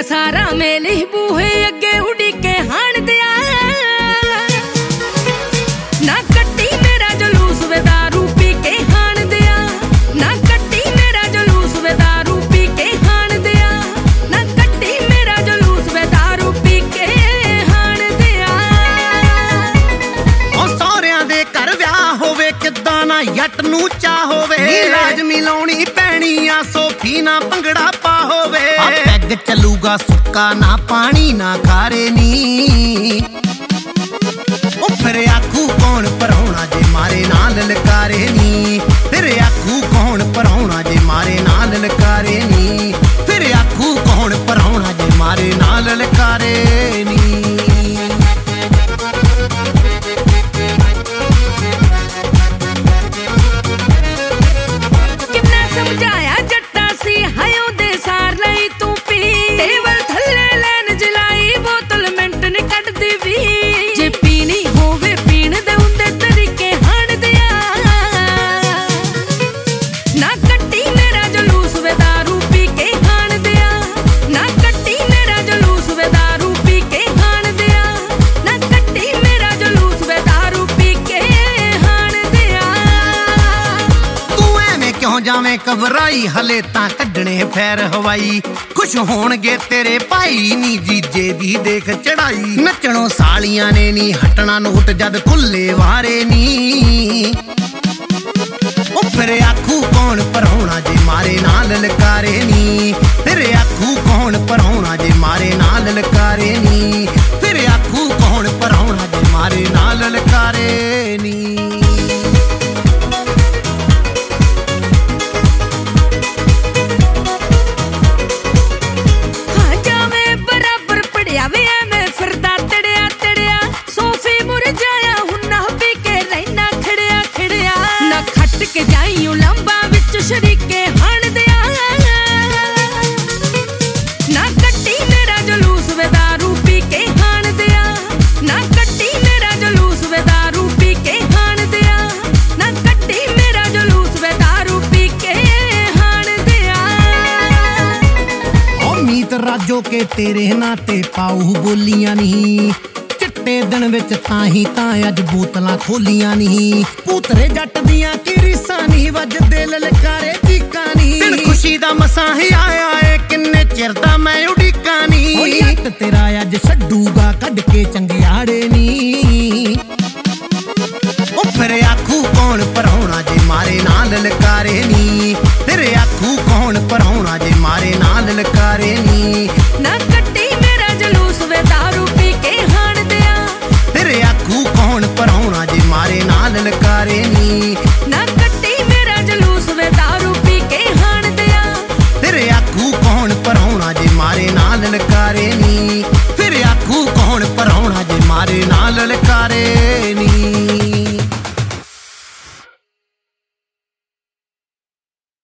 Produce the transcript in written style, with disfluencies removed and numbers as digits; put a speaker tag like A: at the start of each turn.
A: सारा मेले बूहे अगे उड़ी के हाण दिया ना कट्टी मेरा जलूस वे दारू पी के हाण दिया ना कट्टी मेरा जलूस वे दारू पी के हाण दिया ना कट्टी मेरा जलूस वे दारू पी के हाण दिया
B: ओ सौरियां दे घर विआह होवे किद्दां ना जट नूं चा होवे लाजमी लाउणी पैणी आ सोफी ना भंगड़ा पा होवे पैग चलूगा सुक्का ना पानी ना खारे नी ओ फिर आखू कौन पराउणा जे मारे नाल ललकारे नी फिर आखू कौन पराउणा जे मारे नाल ललकारे नी फिर आखू कौन पराउणा जे मारे नाल ललकारे नी
A: समझाया जट्टा सी हयो दे सार लई तू पी टेबल थल्ले लैन जलाई बोतल मिंट ने कट दी वी जे पीनी होवे पीण दे उंदे तरीके हाण दिया ना कट्टी मेरा जलूस वे दारू पी के हाण दिया ना कट्टी मेरा जलूस वे दारू पी के हाण दिया ना कट्टी मेरा जलूस वे दारू पी के हाण दिया
B: तू एवें क्यों जावें घबराई हले तां कड्डणे फैर हवाई खुश होणगे तेरे भाई नी जीजे दी देख चढ़ाई नचणों सालियां ने नी हटना नोट जद खुले वारे नी ओ फिर आखू कौन पराउणा जे मारे नाल ललकारे नी फिर आखू कौन पराउणा जे मारे नाल ललकारे नी फिर आखू कौन पराउणा जे मारे नाल ललकारे नी
A: के जाइयो लंबा विच शरीके हाण दिया ना कट्टी मेरा जलूस वे दारू पी के हाण दिया ना कट्टी मेरा जलूस वे दारू पी के हाण दिया ना कट्टी मेरा जलूस वे दारू पी के हाण दिया
B: ओ मीत राजो के तेरे नाते पाऊ बोलियां नहीं चिट्टे दिन विच ताही तां अज बोतलां खोलियां नहीं पूतरे जट दियां की रीसां नहीं वजदे ललकारे चीकां नहीं दिन खुशी दा मसां ही आया है किन्ने चिर दा मैं उड़ीकां नहीं ओ जट तेरा अज छड्डूगा कढ के चंगियाड़े नी ओ फिर आखू कौन पराउणा जे मारे नाल ललकारे नी फिर आखू कौन पराउणा जे मारे नाल ललकारे नी
A: ना कट्टी मेरा जलूस वे दारू पी के हाण दिया
B: फिर आखू कौन पराउणा जे मारे नाल ललकारे नी
A: ना कट्टी मेरा जलूस वे दारू पी के हाण दिया
B: फिर आखू कौन पराउणा जे मारे नाल ललकारे नी फिर आखू कौन पराउणा जे मारे नाल ललकारे नी।